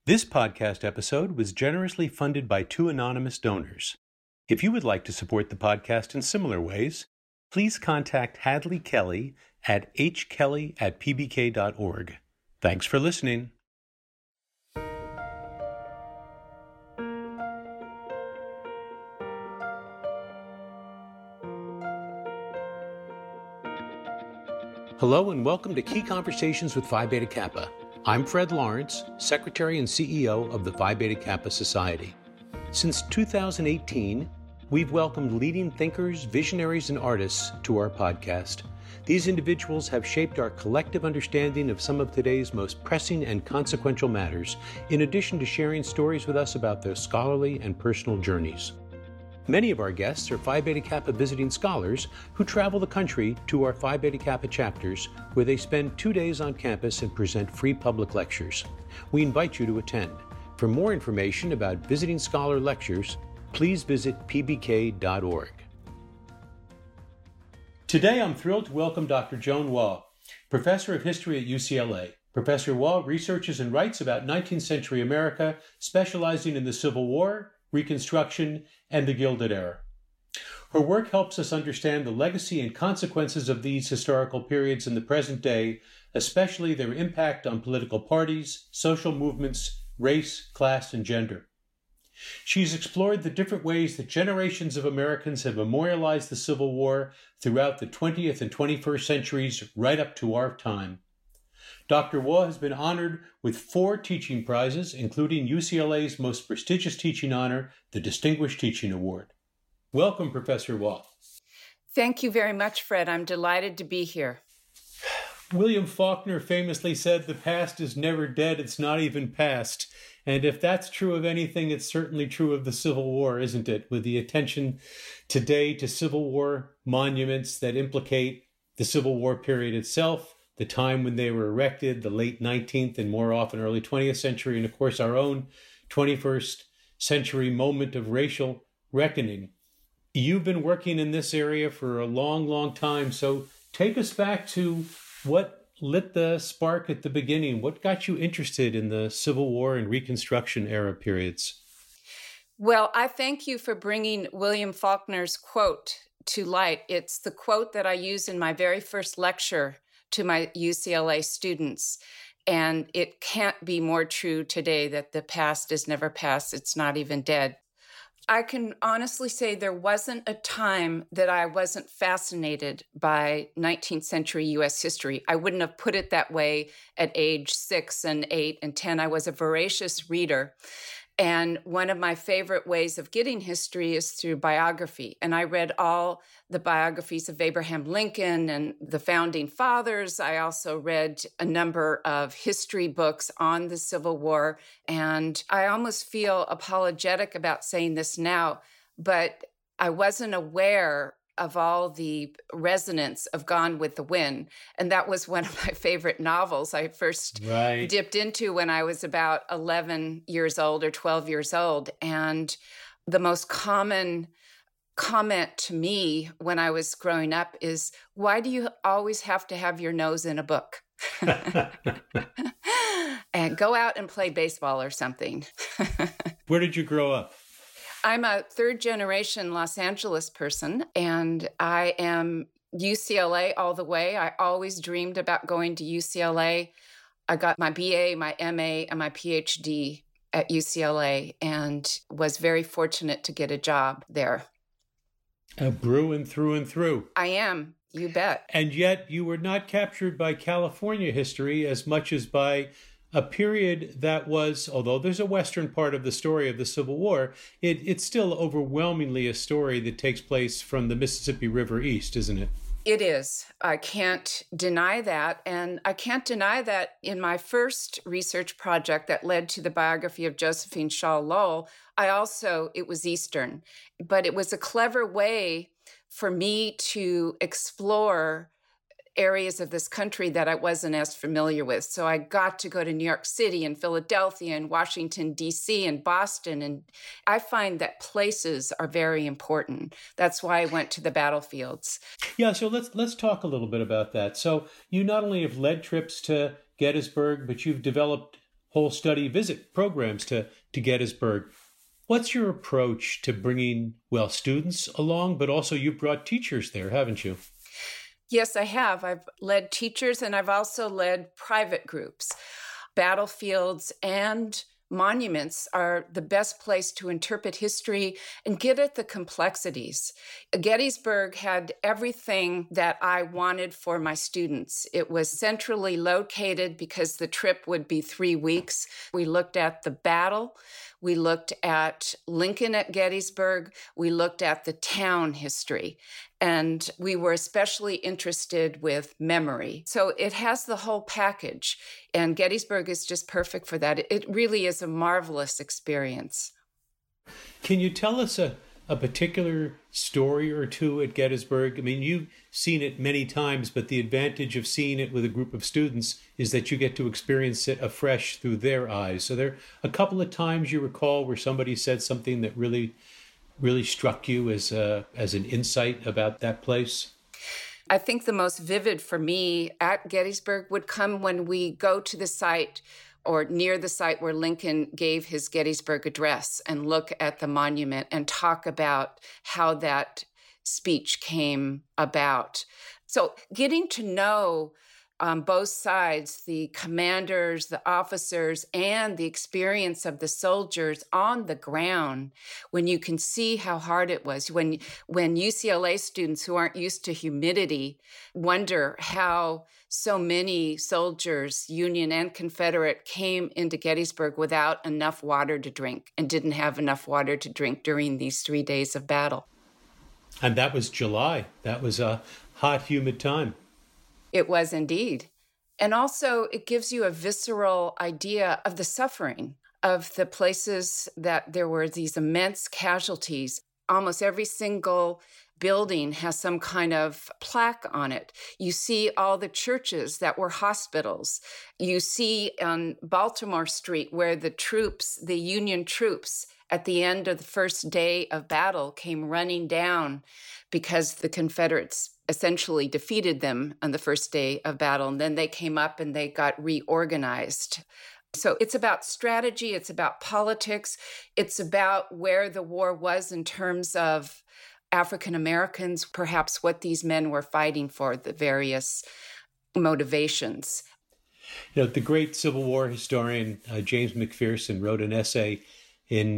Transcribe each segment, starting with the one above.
This podcast episode was generously funded by 2 anonymous donors. If you would like to support the podcast in similar ways, please contact Hadley Kelly at hkelly@pbk.org. Thanks for listening. Hello and welcome to Key Conversations with Phi Beta Kappa. I'm Fred Lawrence, Secretary and CEO of the Phi Beta Kappa Society. Since 2018, we've welcomed leading thinkers, visionaries, and artists to our podcast. These individuals have shaped our collective understanding of some of today's most pressing and consequential matters, in addition to sharing stories with us about their scholarly and personal journeys. Many of our guests are Phi Beta Kappa visiting scholars who travel the country to our Phi Beta Kappa chapters, where they spend 2 days on campus and present free public lectures. We invite you to attend. For more information about visiting scholar lectures, please visit pbk.org. Today, I'm thrilled to welcome Dr. Joan Waugh, Professor of History at UCLA. Professor Waugh researches and writes about 19th century America, specializing in the Civil War, Reconstruction, and the Gilded Era. Her work helps us understand the legacy and consequences of these historical periods in the present day, especially their impact on political parties, social movements, race, class, and gender. She's explored the different ways that generations of Americans have memorialized the Civil War throughout the 20th and 21st centuries right up to our time. Dr. Waugh has been honored with 4 teaching prizes, including UCLA's most prestigious teaching honor, the Distinguished Teaching Award. Welcome, Professor Waugh. Thank you very much, Fred. I'm delighted to be here. William Faulkner famously said, "The past is never dead, it's not even past." And if that's true of anything, it's certainly true of the Civil War, isn't it? With the attention today to Civil War monuments that implicate the Civil War period itself, the time when they were erected, the late 19th and more often early 20th century, and of course our own 21st century moment of racial reckoning. You've been working in this area for a long, long time, so take us back to what lit the spark at the beginning. What got you interested in the Civil War and Reconstruction era periods? Well, I thank you for bringing William Faulkner's quote to light. It's the quote that I used in my very first lecture to my UCLA students. And it can't be more true today that the past is never past. It's not even dead. I can honestly say there wasn't a time that I wasn't fascinated by 19th century U.S. history. I wouldn't have put it that way at age 6 and 8 and 10. I was a voracious reader. And one of my favorite ways of getting history is through biography. And I read all the biographies of Abraham Lincoln and the founding fathers. I also read a number of history books on the Civil War. And I almost feel apologetic about saying this now, but I wasn't aware of all the resonance of Gone with the Wind. And that was one of my favorite novels I first dipped into when I was about 11 years old or 12 years old. And the most common comment to me when I was growing up is, why do you always have to have your nose in a book? And go out and play baseball or something. Where did you grow up? I'm a third-generation Los Angeles person, and I am UCLA all the way. I always dreamed about going to UCLA. I got my BA, my MA, and my PhD at UCLA, and was very fortunate to get a job there. A Bruin through and through. I am, you bet. And yet you were not captured by California history as much as by a period that was, although there's a Western part of the story of the Civil War, it's still overwhelmingly a story that takes place from the Mississippi River east, isn't it? It is. I can't deny that. And I can't deny that in my first research project that led to the biography of Josephine Shaw Lowell, it was Eastern. But it was a clever way for me to explore areas of this country that I wasn't as familiar with. So I got to go to New York City and Philadelphia and Washington, D.C. and Boston. And I find that places are very important. That's why I went to the battlefields. Yeah, so let's talk a little bit about that. So you not only have led trips to Gettysburg, but you've developed whole study visit programs to Gettysburg. What's your approach to bringing, well, students along, but also you've brought teachers there, haven't you? Yes, I have. I've led teachers and I've also led private groups. Battlefields and monuments are the best place to interpret history and get at the complexities. Gettysburg had everything that I wanted for my students. It was centrally located because the trip would be 3 weeks. We looked at the battle. We looked at Lincoln at Gettysburg. We looked at the town history. And we were especially interested with memory. So it has the whole package. And Gettysburg is just perfect for that. It really is a marvelous experience. Can you tell us a particular story or two at Gettysburg? I mean, you've seen it many times, but the advantage of seeing it with a group of students is that you get to experience it afresh through their eyes. So there are a couple of times you recall where somebody said something that really struck you as an insight about that place? I think the most vivid for me at Gettysburg would come when we go to the site or near the site where Lincoln gave his Gettysburg Address and look at the monument and talk about how that speech came about. So getting to know both sides, the commanders, the officers, and the experience of the soldiers on the ground, when you can see how hard it was, when UCLA students who aren't used to humidity wonder how so many soldiers, Union and Confederate, came into Gettysburg without enough water to drink and didn't have enough water to drink during these 3 days of battle. And that was July. That was a hot, humid time. It was indeed. And also, it gives you a visceral idea of the suffering of the places that there were these immense casualties. Almost every single building has some kind of plaque on it. You see all the churches that were hospitals. You see on Baltimore Street where the Union troops, at the end of the first day of battle came running down because the Confederates essentially defeated them on the first day of battle. And then they came up and they got reorganized. So it's about strategy. It's about politics. It's about where the war was in terms of African Americans, perhaps what these men were fighting for, the various motivations. You know, the great Civil War historian James McPherson wrote an essay in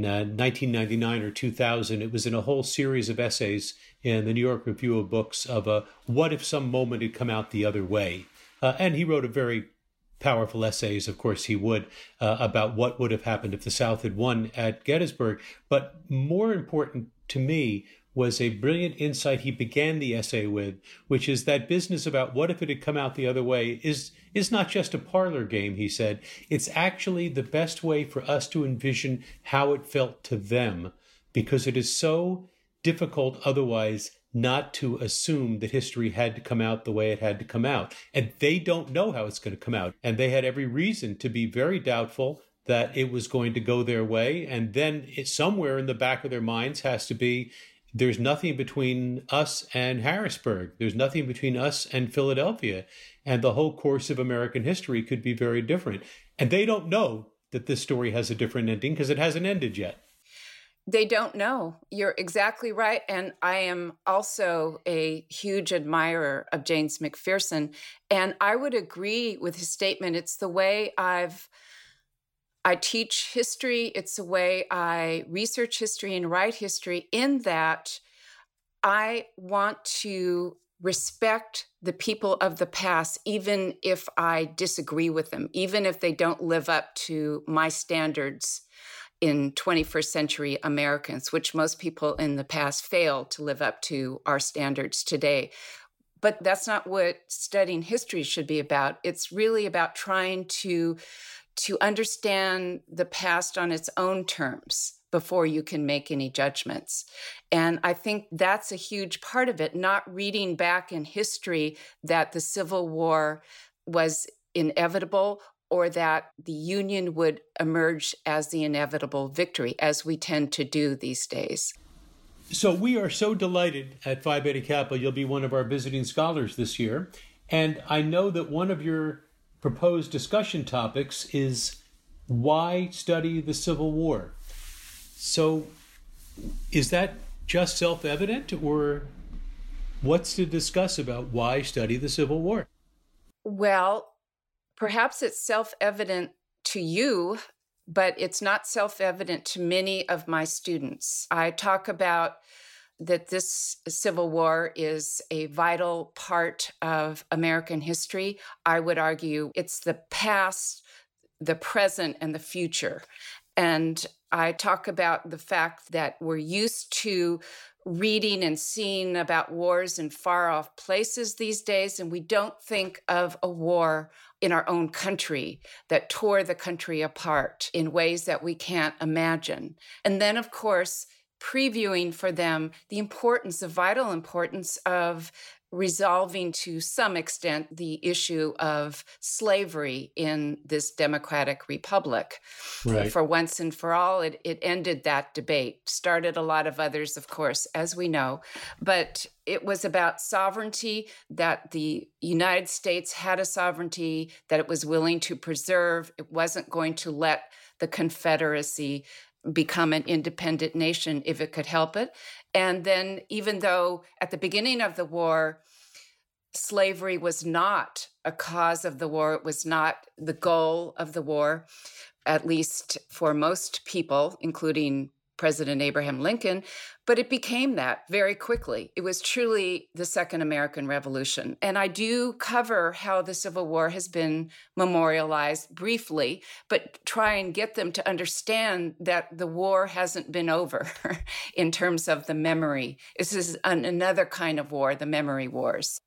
1999 or 2000. It was in a whole series of essays in the New York Review of Books of what if some moment had come out the other way. And he wrote a very powerful essays, of course he would, about what would have happened if the South had won at Gettysburg. But more important to me was a brilliant insight he began the essay with, which is that business about what if it had come out the other way is not just a parlor game, he said. It's actually the best way for us to envision how it felt to them, because it is so difficult otherwise not to assume that history had to come out the way it had to come out. And they don't know how it's going to come out. And they had every reason to be very doubtful that it was going to go their way. And then somewhere in the back of their minds has to be, there's nothing between us and Harrisburg. There's nothing between us and Philadelphia. And the whole course of American history could be very different. And they don't know that this story has a different ending because it hasn't ended yet. They don't know. You're exactly right. And I am also a huge admirer of James McPherson. And I would agree with his statement. It's the way I teach history. It's the way I research history and write history, in that I want to respect the people of the past, even if I disagree with them, even if they don't live up to my standards in 21st century Americans, which most people in the past fail to live up to our standards today. But that's not what studying history should be about. It's really about trying to understand the past on its own terms before you can make any judgments. And I think that's a huge part of it, not reading back in history that the Civil War was inevitable or that the Union would emerge as the inevitable victory, as we tend to do these days. So we are so delighted at Phi Beta Kappa you'll be one of our visiting scholars this year. And I know that one of your proposed discussion topics is why study the Civil War? So is that just self-evident, or what's to discuss about why study the Civil War? Well, perhaps it's self-evident to you, but it's not self-evident to many of my students. I talk about that this Civil War is a vital part of American history. I would argue it's the past, the present, and the future. And I talk about the fact that we're used to reading and seeing about wars in far off places these days, and we don't think of a war in our own country that tore the country apart in ways that we can't imagine. And then, of course, previewing for them the importance, the vital importance of resolving to some extent the issue of slavery in this democratic republic. Right. For once and for all, it ended that debate, started a lot of others, of course, as we know, but it was about sovereignty, that the United States had a sovereignty that it was willing to preserve. It wasn't going to let the Confederacy become an independent nation if it could help it. And then, even though at the beginning of the war, slavery was not a cause of the war, it was not the goal of the war, at least for most people, including President Abraham Lincoln, but it became that very quickly. It was truly the Second American Revolution. And I do cover how the Civil War has been memorialized briefly, but try and get them to understand that the war hasn't been over in terms of the memory. This is another kind of war, the memory wars.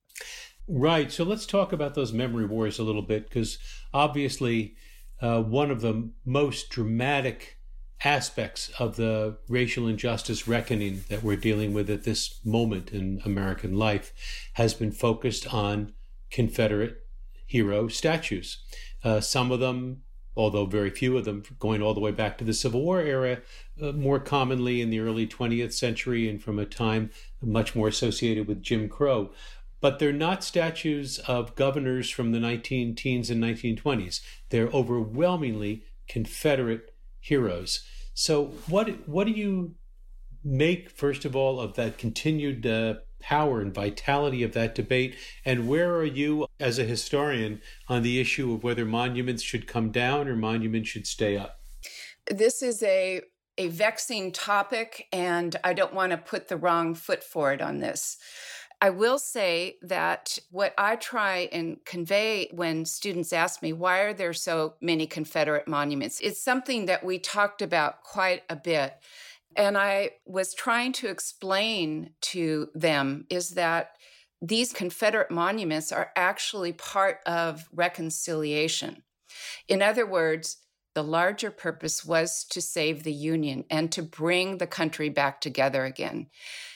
Right. So let's talk about those memory wars a little bit, because obviously one of the most dramatic aspects of the racial injustice reckoning that we're dealing with at this moment in American life has been focused on Confederate hero statues. Some of them, although very few of them, going all the way back to the Civil War era, more commonly in the early 20th century and from a time much more associated with Jim Crow. But they're not statues of governors from the 1910s and 1920s. They're overwhelmingly Confederate heroes. So what do you make, first of all, of that continued power and vitality of that debate? And where are you as a historian on the issue of whether monuments should come down or monuments should stay up? This is a vexing topic, and I don't want to put the wrong foot forward on this. I will say that what I try and convey when students ask me, why are there so many Confederate monuments? It's something that we talked about quite a bit. And I was trying to explain to them is that these Confederate monuments are actually part of reconciliation. In other words, the larger purpose was to save the Union and to bring the country back together again.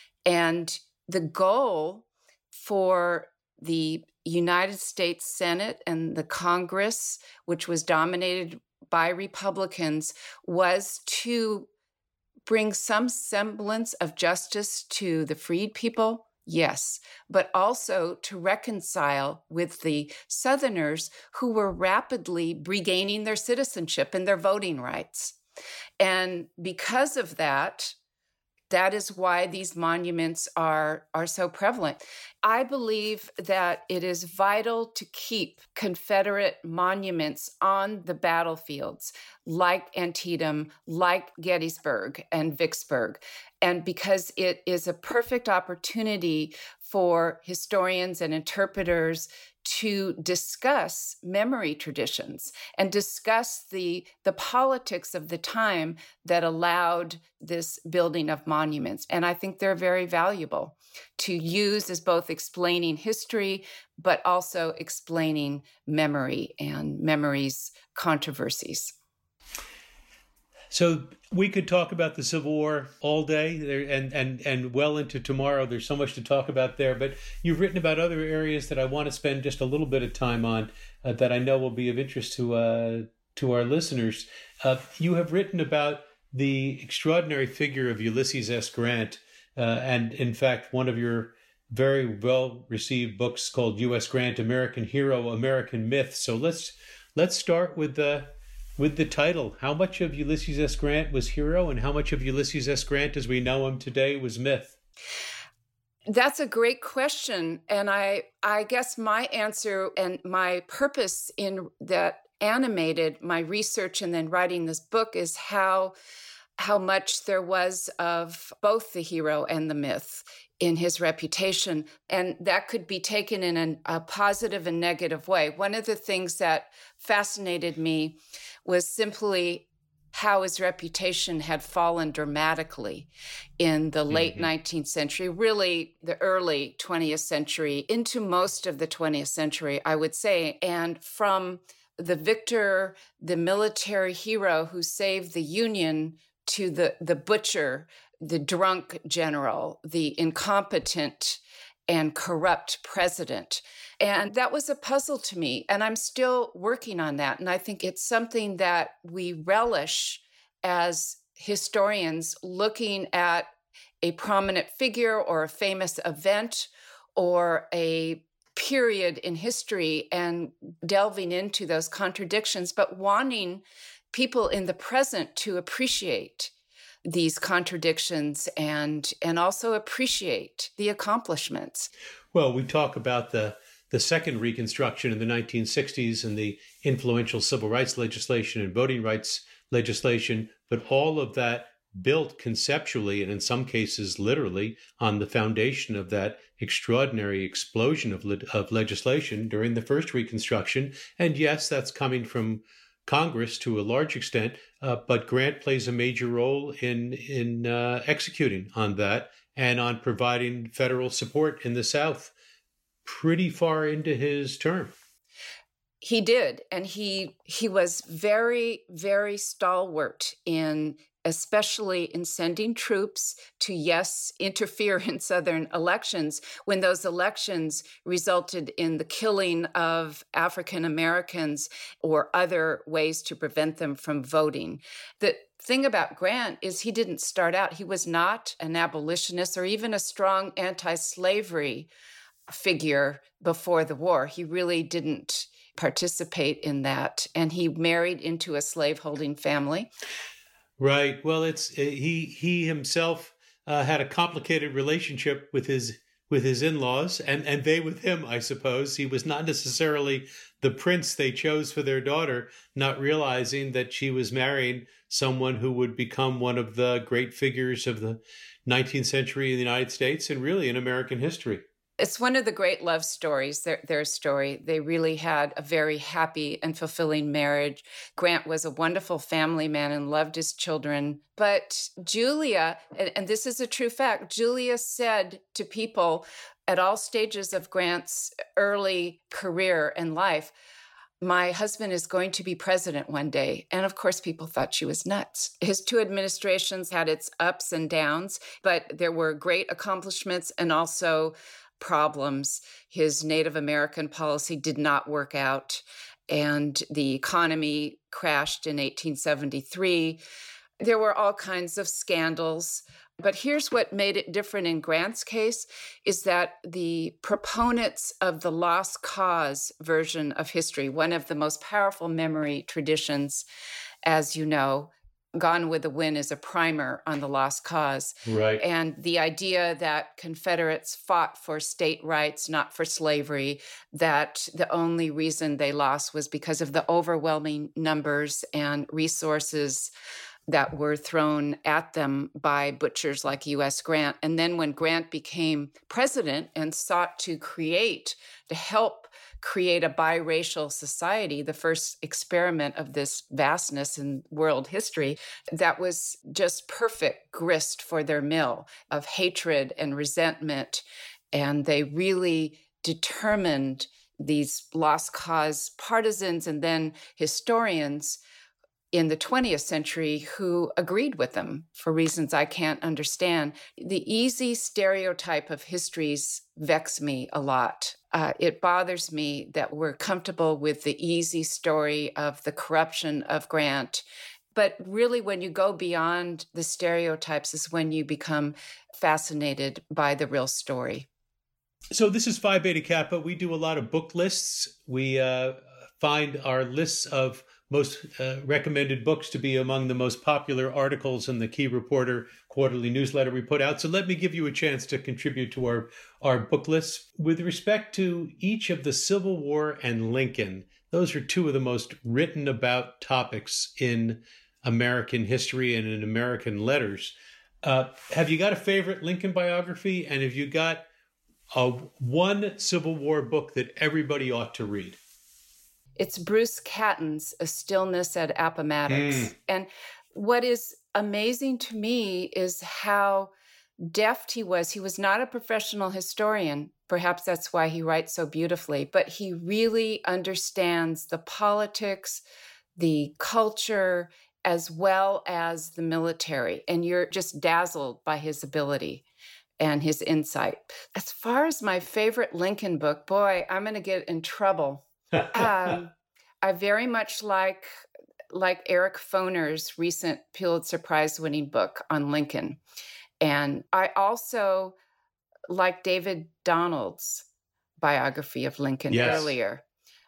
And the goal for the United States Senate and the Congress, which was dominated by Republicans, was to bring some semblance of justice to the freed people, yes, but also to reconcile with the Southerners who were rapidly regaining their citizenship and their voting rights. And because of that, that is why these monuments are so prevalent. I believe that it is vital to keep Confederate monuments on the battlefields, like Antietam, like Gettysburg and Vicksburg, and because it is a perfect opportunity for historians and interpreters to discuss memory traditions and discuss the politics of the time that allowed this building of monuments. And I think they're very valuable to use as both explaining history, but also explaining memory and memory's controversies. So we could talk about the Civil War all day and well into tomorrow. There's so much to talk about there. But you've written about other areas that I want to spend just a little bit of time on that I know will be of interest to our listeners. You have written about the extraordinary figure of Ulysses S. Grant. And in fact, one of your very well-received books called U.S. Grant, American Hero, American Myth. So let's start with with the title. How much of Ulysses S. Grant was hero and how much of Ulysses S. Grant as we know him today was myth? That's a great question. And I guess my answer and my purpose in that animated my research and then writing this book is how much there was of both the hero and the myth in his reputation. And that could be taken in a positive and negative way. One of the things that fascinated me was simply how his reputation had fallen dramatically in the late 19th century, really the early 20th century, into most of the 20th century, I would say. And from the victor, the military hero who saved the Union, to the butcher, the drunk general, the incompetent and corrupt president. And that was a puzzle to me. And I'm still working on that. And I think it's something that we relish as historians, looking at a prominent figure or a famous event or a period in history and delving into those contradictions, but wanting people in the present to appreciate these contradictions and also appreciate the accomplishments. Well, we talk about the second Reconstruction in the 1960s and the influential civil rights legislation and voting rights legislation, but all of that built conceptually and in some cases literally on the foundation of that extraordinary explosion of legislation during the first Reconstruction. And yes, that's coming from Congress to a large extent, but Grant plays a major role in executing on that and on providing federal support in the South pretty far into his term. He did, and he was very, very stalwart in, especially in sending troops to, yes, interfere in Southern elections when those elections resulted in the killing of African Americans or other ways to prevent them from voting. The thing about Grant is he didn't start out, he was not an abolitionist or even a strong anti-slavery figure before the war. He really didn't participate in that. And he married into a slaveholding family. Right. Well, he himself had a complicated relationship with his in-laws and they with him, I suppose. He was not necessarily the prince they chose for their daughter, not realizing that she was marrying someone who would become one of the great figures of the 19th century in the United States and really in American history. It's one of the great love stories, their story. They really had a very happy and fulfilling marriage. Grant was a wonderful family man and loved his children. But Julia, and this is a true fact, Julia said to people at all stages of Grant's early career and life, my husband is going to be president one day. And of course, people thought she was nuts. His two administrations had its ups and downs, but there were great accomplishments and also problems. His Native American policy did not work out, and the economy crashed in 1873. There were all kinds of scandals. But here's what made it different in Grant's case is that the proponents of the lost cause version of history, one of the most powerful memory traditions, as you know, Gone with the Wind is a primer on the lost cause. Right. And the idea that Confederates fought for state rights, not for slavery, that the only reason they lost was because of the overwhelming numbers and resources that were thrown at them by butchers like U.S. Grant. And then when Grant became president and sought to help create a biracial society, the first experiment of this vastness in world history, that was just perfect grist for their mill of hatred and resentment. And they really determined, these lost cause partisans and then historians in the 20th century who agreed with them for reasons I can't understand. The easy stereotype of histories vex me a lot. It bothers me that we're comfortable with the easy story of the corruption of Grant. But really, when you go beyond the stereotypes is when you become fascinated by the real story. So this is Phi Beta Kappa. We do a lot of book lists. We find our lists of most recommended books to be among the most popular articles in the Key Reporter quarterly newsletter we put out. So let me give you a chance to contribute to our book list. With respect to each of the Civil War and Lincoln, those are two of the most written about topics in American history and in American letters. Have you got a favorite Lincoln biography? And have you got one Civil War book that everybody ought to read? It's Bruce Catton's A Stillness at Appomattox. And what is amazing to me is how deft he was. He was not a professional historian. Perhaps that's why he writes so beautifully, but he really understands the politics, the culture, as well as the military. And you're just dazzled by his ability and his insight. As far as my favorite Lincoln book, boy, I'm going to get in trouble. I very much like Eric Foner's recent Pulitzer Prize-winning book on Lincoln. And I also like David Donald's biography of Lincoln earlier.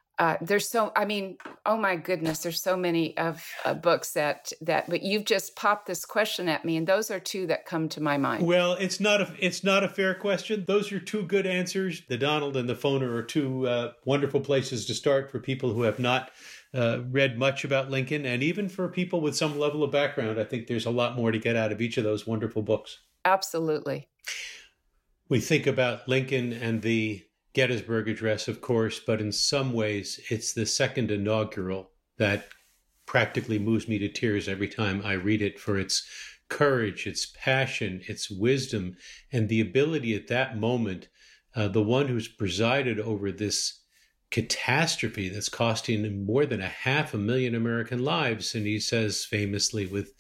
Oh my goodness, there's so many of books that, but you've just popped this question at me, and those are two that come to my mind. Well, it's not a fair question. Those are two good answers. The Donald and the Foner are two wonderful places to start for people who have not read much about Lincoln, and even for people with some level of background. I think there's a lot more to get out of each of those wonderful books. Absolutely. We think about Lincoln and the Gettysburg Address, of course, but in some ways, it's the second inaugural that practically moves me to tears every time I read it for its courage, its passion, its wisdom, and the ability at that moment, the one who's presided over this catastrophe that's costing more than 500,000 American lives. And he says famously, with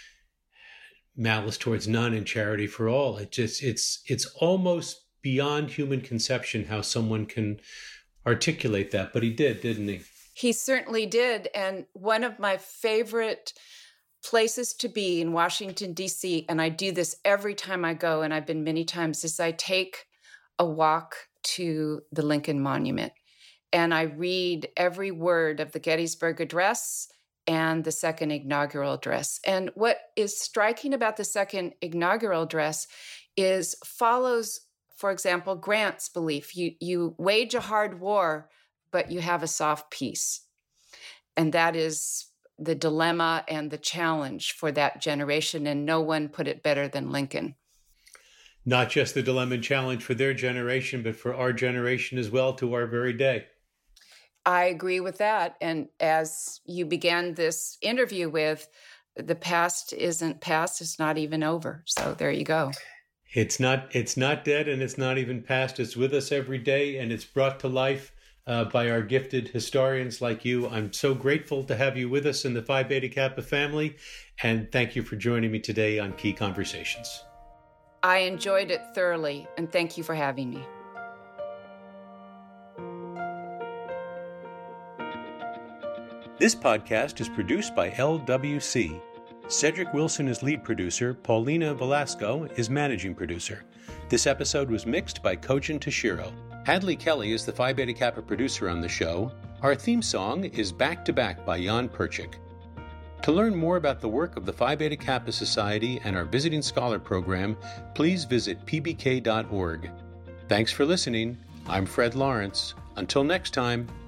malice towards none and charity for all, it's almost beyond human conception how someone can articulate that. But he did, didn't he? He certainly did. And one of my favorite places to be in Washington, D.C., and I do this every time I go, and I've been many times, is I take a walk to the Lincoln Monument. And I read every word of the Gettysburg Address and the second inaugural address. And what is striking about the second inaugural address is follows, for example, Grant's belief. You wage a hard war, but you have a soft peace. And that is the dilemma and the challenge for that generation. And no one put it better than Lincoln. Not just the dilemma and challenge for their generation, but for our generation as well, to our very day. I agree with that. And as you began this interview with, the past isn't past, it's not even over. So there you go. It's not dead, and it's not even past. It's with us every day, and it's brought to life by our gifted historians like you. I'm so grateful to have you with us in the Phi Beta Kappa family, and thank you for joining me today on Key Conversations. I enjoyed it thoroughly, and thank you for having me. This podcast is produced by LWC. Cedric Wilson is lead producer. Paulina Velasco is managing producer. This episode was mixed by Kojin Toshiro. Hadley Kelly is the Phi Beta Kappa producer on the show. Our theme song is Back to Back by Jan Perchik. To learn more about the work of the Phi Beta Kappa Society and our Visiting Scholar program, please visit pbk.org. Thanks for listening. I'm Fred Lawrence. Until next time.